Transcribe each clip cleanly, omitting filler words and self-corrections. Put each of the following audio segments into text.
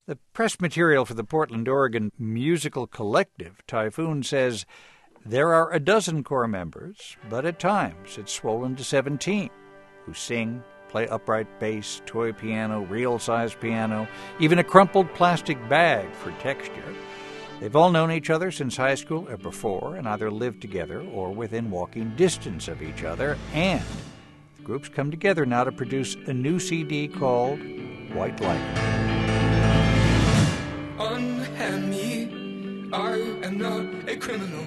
The press material for the Portland, Oregon musical collective, Typhoon, says there are a dozen core members, but at times it's swollen to 17, who sing, play upright bass, toy piano, real-size piano, even a crumpled plastic bag for texture. They've all known each other since high school or before and either lived together or within walking distance of each other, and the groups come together now to produce a new CD called White Light. Unhand me, I am not a criminal,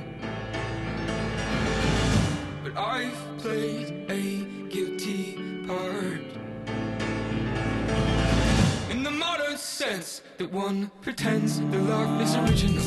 but I've played a guilty part in the modern sense that one pretends the love is original.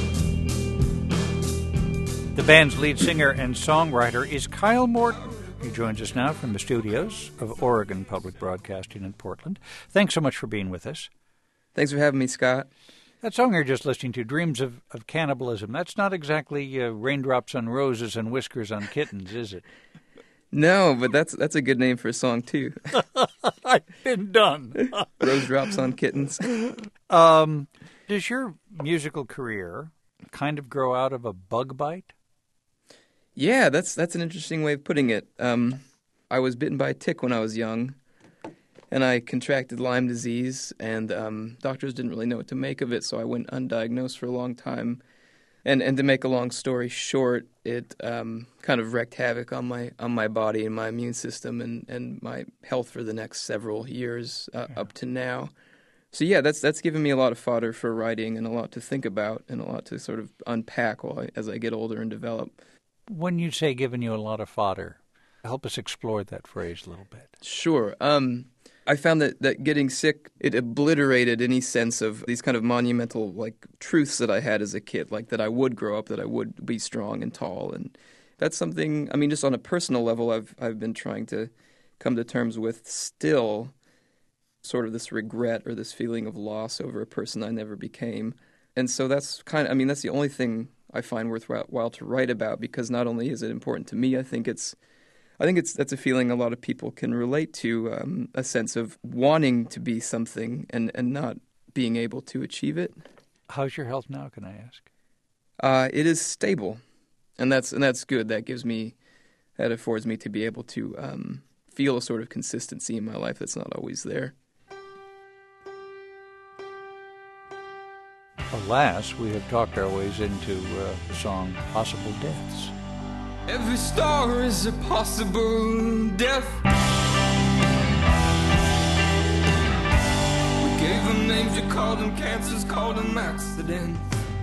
The band's lead singer and songwriter is Kyle Morton. He joins us now from the studios of Oregon Public Broadcasting in Portland. Thanks so much for being with us. Thanks for having me, Scott. That song you're just listening to, Dreams of Cannibalism, that's not exactly raindrops on roses and whiskers on kittens, is it? No, but that's a good name for a song, too. I've been done. Rose drops on kittens. Does your musical career kind of grow out of a bug bite? Yeah, that's an interesting way of putting it. I was bitten by a tick when I was young, and I contracted Lyme disease, and doctors didn't really know what to make of it, so I went undiagnosed for a long time. And to make a long story short, it kind of wreaked havoc on my body and my immune system and my health for the next several years up to now. So yeah, that's given me a lot of fodder for writing and a lot to think about and a lot to sort of unpack as I get older and develop. When you say giving you a lot of fodder, help us explore that phrase a little bit. Sure. I found that getting sick, it obliterated any sense of these kind of monumental truths that I had as a kid, like that I would grow up, that I would be strong and tall. And that's something, I mean, just on a personal level, I've been trying to come to terms with still, sort of this regret or this feeling of loss over a person I never became. And so that's that's the only thing I find worthwhile to write about, because not only is it important to me, I think that's a feeling a lot of people can relate to, a sense of wanting to be something and not being able to achieve it. How's your health now, can I ask? It is stable, and that's good. That affords me to be able to feel a sort of consistency in my life that's not always there. Alas, we have talked our ways into the song Possible Deaths. Every star is a possible death. We gave them names, we called them cancers, called them accidents.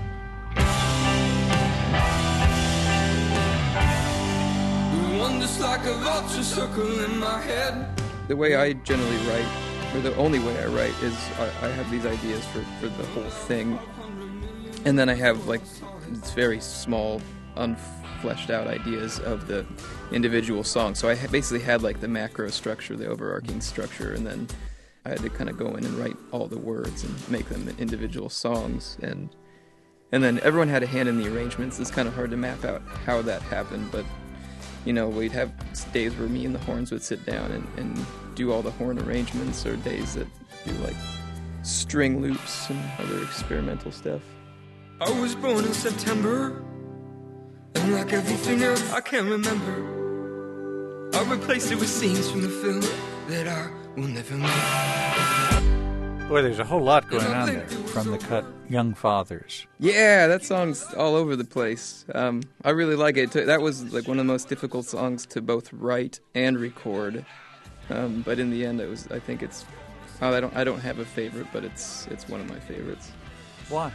The one just like a vulture circle in my head. The way I generally write, or the only way I write, is I have these ideas for the whole thing. And then I have these very small, unfleshed out ideas of the individual songs. So I basically had the macro structure, the overarching structure, and then I had to kind of go in and write all the words and make them individual songs. And then everyone had a hand in the arrangements. It's kind of hard to map out how that happened, but we'd have days where me and the horns would sit down and do all the horn arrangements, or days that do string loops and other experimental stuff. I was born in September, and like everything else I can't remember, I replaced it with scenes from the film that I will never make. Boy, there's a whole lot going on there from the cut Young Fathers. Yeah, that song's all over the place. I really like it. That was one of the most difficult songs to both write and record. But in the end, I think it's. I don't have a favorite, but it's one of my favorites. Why?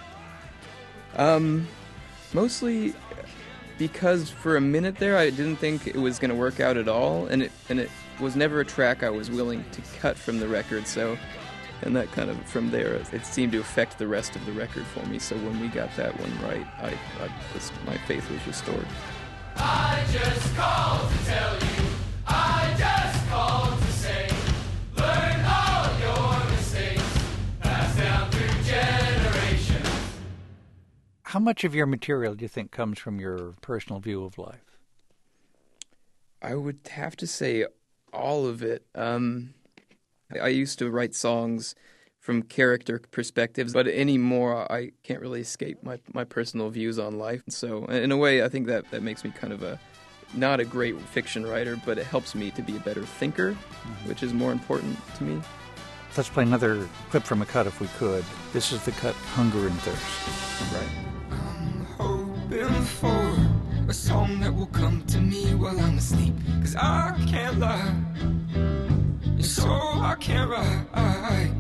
Mostly because for a minute there, I didn't think it was going to work out at all, and it was never a track I was willing to cut from the record. So, and that kind of from there, it seemed to affect the rest of the record for me. So when we got that one right, my faith was restored. I just called to tell you. I just called to say, learn all your mistakes, pass down through generations. How much of your material do you think comes from your personal view of life? I would have to say all of it. I used to write songs from character perspectives, but anymore I can't really escape my personal views on life. So in a way, I think that makes me kind of not a great fiction writer, but it helps me to be a better thinker, which is more important to me. Let's play another clip from a cut if we could. This is the cut Hunger and Thirst. Right. I'm hoping for a song that will come to me while I'm asleep, 'cause I can't lie, and so I can't write.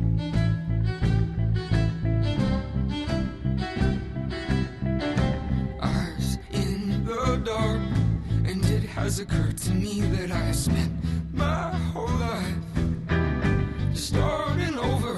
Eyes in the dark, and it has occurred to me that I have spent my whole life just starting over.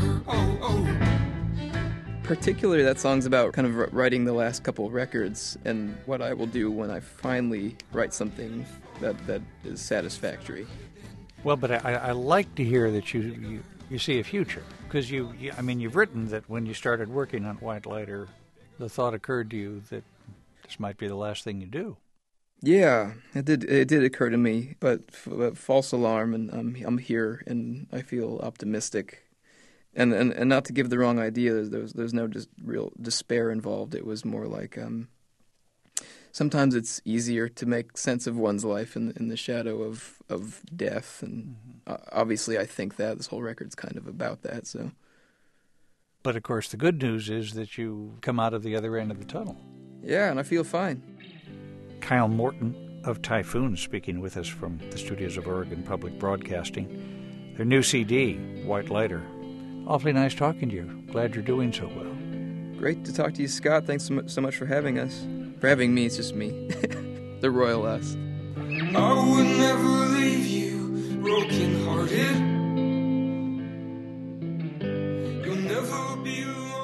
Particularly, that song's about kind of writing the last couple of records and what I will do when I finally write something that is satisfactory. Well, but I like to hear that you see a future, because you've written that when you started working on White Lighter, the thought occurred to you that this might be the last thing you do. Yeah, it did occur to me, but false alarm, and I'm here, and I feel optimistic. And not to give the wrong idea, there's no just real despair involved. It was more like sometimes it's easier to make sense of one's life in the shadow of death, and obviously I think that this whole record's kind of about that. So, but of course the good news is that you come out of the other end of the tunnel. Yeah, and I feel fine. Kyle Morton of Typhoon speaking with us from the studios of Oregon Public Broadcasting. Their new CD, White Lighter. Awfully nice talking to you. Glad you're doing so well. Great to talk to you, Scott. Thanks so much for having us. For having me, it's just me. The royal us. I would never leave you broken-hearted. You'll never be alone.